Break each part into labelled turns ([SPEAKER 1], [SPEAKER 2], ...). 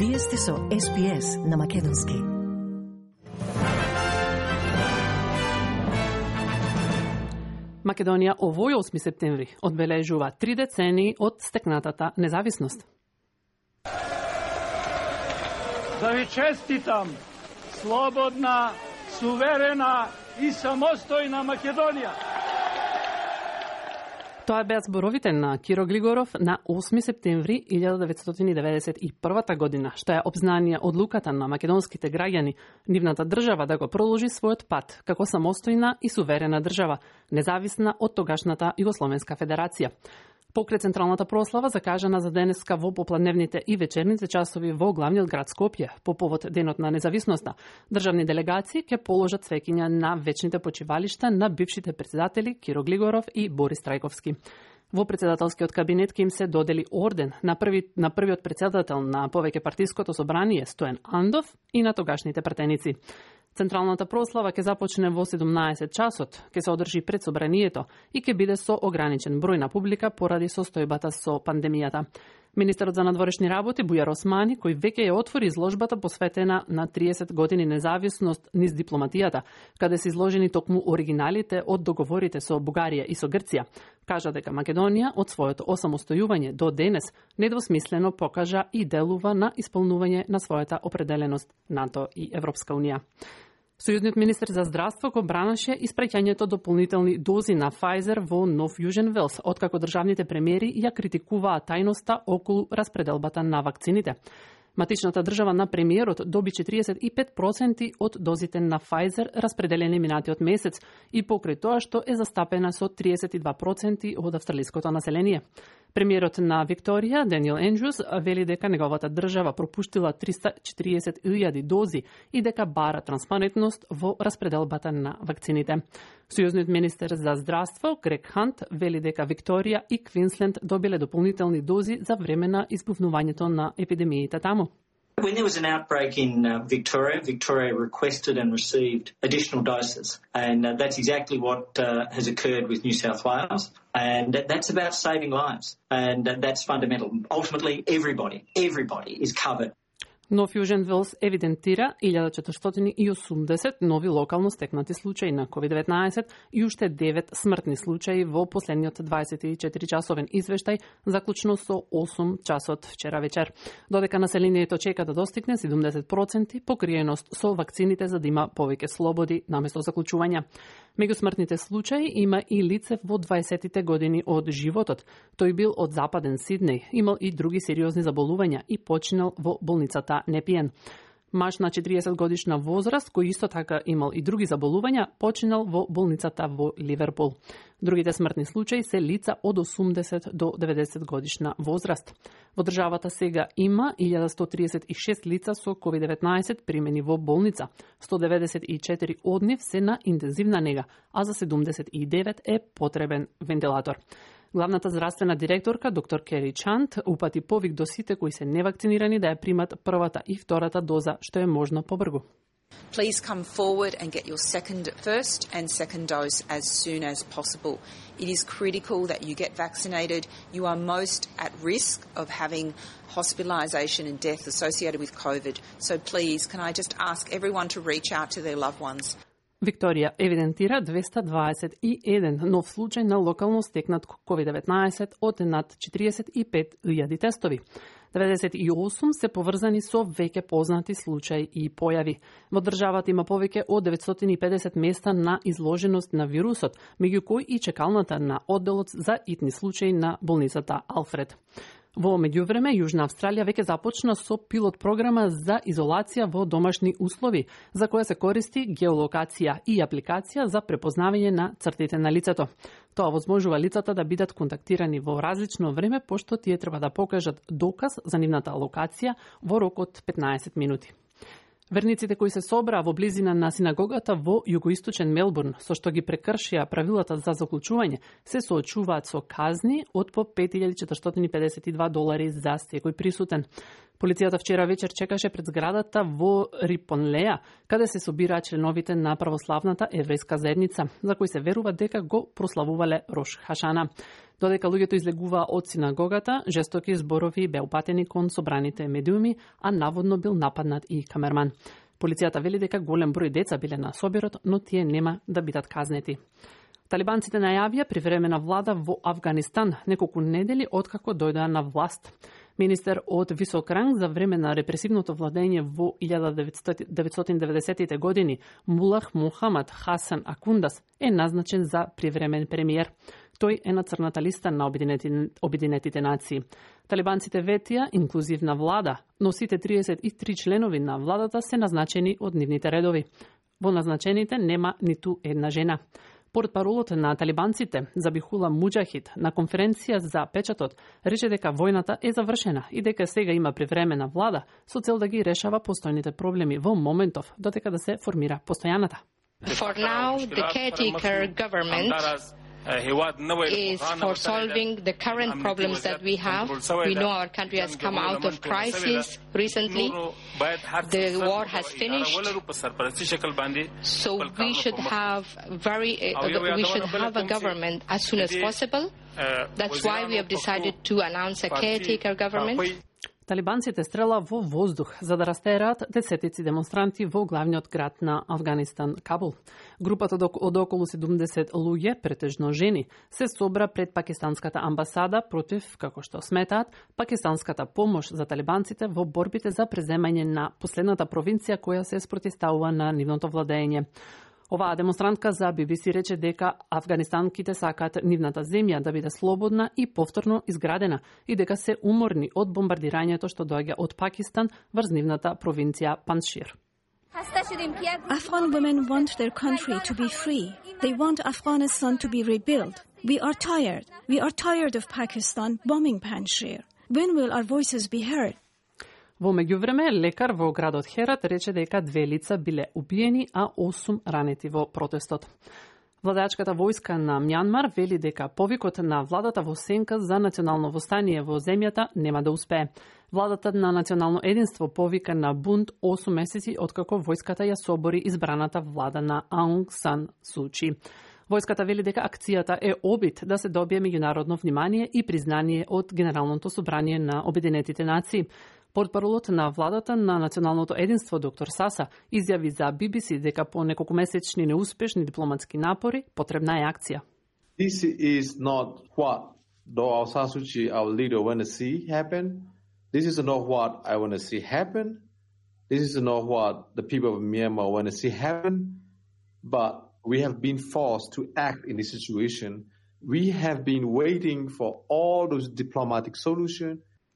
[SPEAKER 1] Вие сте со SPS на Македонски.
[SPEAKER 2] Македонија овој 8 септември одбележува 3 децени од стекнатата независност.
[SPEAKER 3] Да ви честитам слободна, суверена и самостојна Македонија.
[SPEAKER 2] Тоа беа зборовите на Киро Глигоров на 8 септември 1991 година, што е обзнанија одлуката на македонските граѓани, нивната држава да го проложи својот пат како самостојна и суверена држава, независна од тогашната Југословенска федерација. Покрај централната прослава закажана за денеска во попладневните и вечерните часови во главниот град Скопје по повод Денот на независноста, државни делегации ќе положат цвеќиња на вечните почивалишта на бившите председатели Киро Глигоров и Борис Трајковски. Во председателскиот кабинет ќе им се додели орден на првиот председател на повеќе партиското собрание Стојан Андов и на тогашните пратеници. Централната прослава ќе започне во 17 часот, ќе се одржи пред собранието и ќе биде со ограничен број на публика поради состојбата со пандемијата. Министерот за надворешни работи Бујар Османи, кој веќе ја отвори изложбата посветена на 30 години независност низ дипломатијата, каде се изложени токму оригиналите од договорите со Бугарија и со Грција, кажа дека Македонија од своето осамостојување до денес недвосмислено покажа и делува на исполнување на својата определеност НАТО и Европска унија. Сојузниот министер за здравство го бранеше испраќањето дополнителни дози на Pfizer во Нов Јужен Велс, откако државните премиери ја критикуваа тајноста околу распределбата на вакцините. Матичната држава на премиерот доби 45% од дозите на Pfizer распределени минатиот месец и покрај тоа што е застапена со 32% од австралиското население. Премиерот на Викторија, Даниел Ендрюс, вели дека неговата држава пропуштила 340.000 дози и дека бара транспарентност во распределбата на вакцините. Сојузниот министер за здравство, Грег Хант, вели дека Викторија и Квинсленд добиле дополнителни дози за време на избувнувањето на епидемиите таму.
[SPEAKER 4] When there was an outbreak in Victoria requested and received additional doses. And that's exactly what has occurred with New South Wales. And that's about saving lives. And that's fundamental. Ultimately, everybody is covered.
[SPEAKER 2] Нов Јужен Велс евидентира 1480 нови локално стекнати случаи на COVID-19 и уште 9 смртни случаи во последниот 24 часовен извештај, заклучно со 8 часот вчера вечер. Додека населението чека да достигне 70% покриеност со вакцините за да има повеќе слободи наместо заклучувања. Меѓу смртните случаи има и лице во 20-тите години од животот. Тој бил од Западен Сиднеј, имал и други сериозни заболувања и починал во болницата Непиен. Маж на 40 годишна возраст, кој исто така имал и други заболувања, починал во болницата во Ливерпул. Другите смртни случаи се лица од 80 до 90 годишна возраст. Во државата сега има 1136 лица со COVID-19 примени во болница. 194 од нив се на интензивна нега, а за 79 е потребен вентилатор. Главната здравствена директорка, доктор Кери Чант, упати повик до сите кои се невакцинирани да ја примат првата и втората доза, што е можно побргу.
[SPEAKER 5] Please come forward and get your first and second dose as soon as possible. It is critical that you get vaccinated. You are most at risk of having hospitalisation and death associated with COVID. So please, can I just ask everyone to reach out to their loved ones?
[SPEAKER 2] Викторија евидентира 221 нов случај на локално стекнат COVID-19 од над 45.000 тестови. 98 се поврзани со веќе познати случаи и појави. Во државата има повеќе од 950 места на изложеност на вирусот, меѓу кои и чекалната на одделот за итни случаи на болницата Алфред. Во меѓувреме, Јужна Австралија веќе започна со пилот програма за изолација во домашни услови, за која се користи геолокација и апликација за препознавање на цртите на лицето. Тоа возможува лицата да бидат контактирани во различно време, пошто тие треба да покажат доказ за нивната локација во рок од 15 минути. Верниците кои се собраа во близина на синагогата во југоисточен Мелбурн, со што ги прекршија правилата за заклучување, се соочуваат со казни од по $5,452 за секој присутен. Полицијата вчера вечер чекаше пред зградата во Рипонлеа, каде се собираа членовите на православната еврејска заедница, за кои се верува дека го прославувале Рош Хашана. Додека луѓето излегуваа од синагогата, жестоки зборови беа упатени кон собраните медиуми, а наводно бил нападнат и камерман. Полицијата вели дека голем број деца биле на собирот, но тие нема да бидат казнети. Талибанците најавија привремена влада во Авганистан неколку недели откако дојдоа на власт. Министер од висок ранг за време на репресивното владење во 1990-тите години, Мулах Мухамад Хасан Акундас е назначен за привремен премиер. Тој е на црната листа на Обединетите нации. Талибанците ветија инклузивна влада, но сите 33 членови на владата се назначени од нивните редови. Во назначените нема ниту една жена. Портпаролот на талибанците, Забихула Муџахид, на конференција за печатот, рече дека војната е завршена и дека сега има привремена влада со цел да ги решава постојните проблеми во моментов, додека да се формира постојаната.
[SPEAKER 6] For now, the caretaker government is for solving the current problems that we have. We know our country has come out of crisis recently. The war has finished. So we should have a government as soon as possible. That's why we have decided to announce a caretaker government.
[SPEAKER 2] Талибанците стрела во воздух за да растераат десетици демонстранти во главниот град на Авганистан, Кабул. Групата од околу 70 луѓе, претежно жени, се собра пред пакистанската амбасада против, како што сметаат, пакистанската помош за талибанците во борбите за преземање на последната провинција која се спротивставува на нивното владење. Оваа демонстрантка за BBC рече дека афганистанките сакаат нивната земја да биде слободна и повторно изградена и дека се уморни од бомбардирањето што доаѓа од Пакистан врз нивната провинција Паншир.
[SPEAKER 7] Afghan women want their country to be free. They want Afghanistan to be rebuilt. We are tired. We are tired of Pakistan bombing Panjshir. When will our voices be heard?
[SPEAKER 2] Во меѓувреме, лекар во градот Херат рече дека 2 лица биле убиени, а 8 ранети во протестот. Владачката војска на Мјанмар вели дека повикот на владата во сенка за национално востание во земјата нема да успее. Владата на национално единство повика на бунт 8 месеци откако војската ја собори избраната влада на Аунг Сан Су Чи. Војската вели дека акцијата е обид да се добие меѓународно внимание и признание од Генералното собрание на Обединетите нации. Портпаролот на владата на националното единство доктор Саса изјави за BBC дека по неколкумесечни неуспешни дипломатски напори потребна е акција.
[SPEAKER 8] This is not what Aung San Suu Kyi, our leader, want to see happen. This is not what I want to see happen. This is not what the people of Myanmar want to see happen. But we have been forced to act in this situation. We have been waiting for all those diplomatic solutions.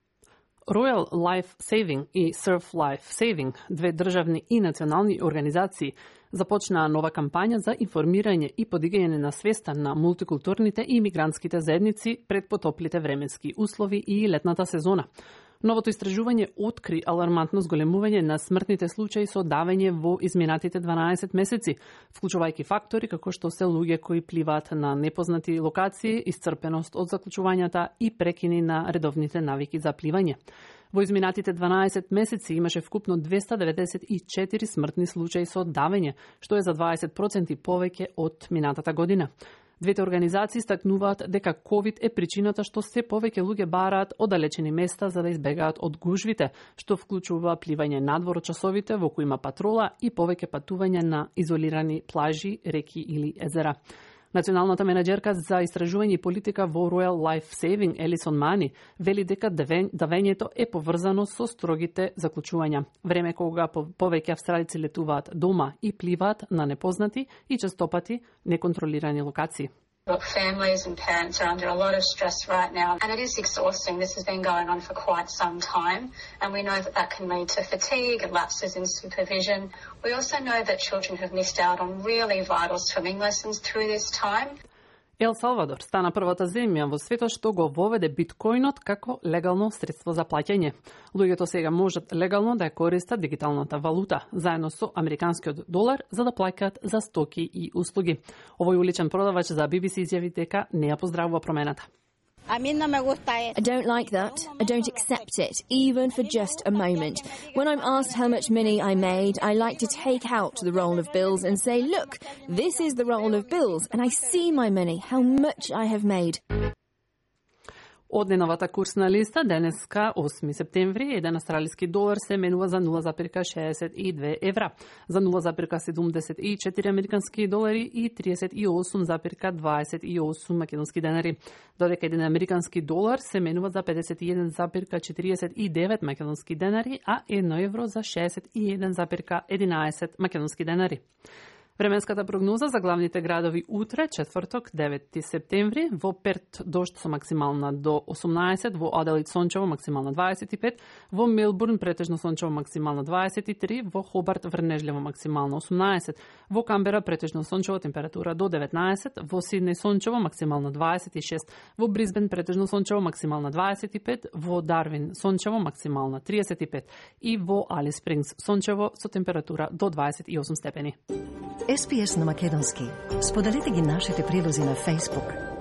[SPEAKER 2] Royal Life Saving и Surf Life Saving, две државни и национални организации, започнаа нова кампања за информирање и подигање на свеста на мултикултурните и имигрантските заедници пред потоплите временски услови и летната сезона. Новото истражување откри алармантно зголемување на смртните случаи со давење во изминатите 12 месеци, вклучувајќи фактори како што се луѓе кои пливаат на непознати локации, исцрпеност од заклучувањата и прекини на редовните навики за пливање. Во изминатите 12 месеци имаше вкупно 294 смртни случаи со давење, што е за 20% повеќе од минатата година. Двете организации стакнуваат дека ковид е причината што се повеќе луѓе бараат оддалечени места за да избегаат од гужвите, што вклучува пливање надвор од часовите во кои има патрола и повеќе патување на изолирани плажи, реки или езера. Националната менеджерка за истражување и политика во Royal Life Saving, Елисон Мани, вели дека давењето е поврзано со строгите заклучувања. Време кога повеќе австралици летуваат дома и пливаат на непознати и честопати неконтролирани локации.
[SPEAKER 9] Look, families and parents are under a lot of stress right now, and it is exhausting. This has been going on for quite some time, and we know that can lead to fatigue and lapses in supervision. We also know that children have missed out on really vital swimming lessons through this time.
[SPEAKER 2] Ел Салвадор стана првата земја во светот што го воведе биткоинот како легално средство за плаќање. Луѓето сега можат легално да ја користат дигиталната валута, заедно со американскиот долар, за да плаќаат за стоки и услуги. Овој уличен продавач за BBC изјави дека не ја поздравува промената.
[SPEAKER 10] I don't like that. I don't accept it, even for just a moment. When I'm asked how much money I made, I like to take out the roll of bills and say, look, this is the roll of bills, and I see my money, how much I have made.
[SPEAKER 2] Од деновата курсна листа, денеска 8 септември, еден австралиски долар се менува за 0,62 евра, за 0,74 американски долари и 38,28 македонски денари, додека еден американски долар се менува за 51,49 македонски денари, а 1 евро за 61,11 македонски денари. Временската прогноза за главните градови утре, четврток, 9 септември, во Перт дожд со максимална до 18, во Аделаид сончево максимална 25, во Мелбурн претежно сончево максимална 23, во Хобарт врнежливо максимална 18, во Камбера претежно сончево температура до 19, во Сиднеј сончево максимална 26, во Брисбен претежно сончево максимална 25, во Дарвин сончево максимална 35 и во Алис Спрингс сончево со температура до 28 степени.
[SPEAKER 1] SPS на македонски. Споделете ги нашите прилози на Facebook.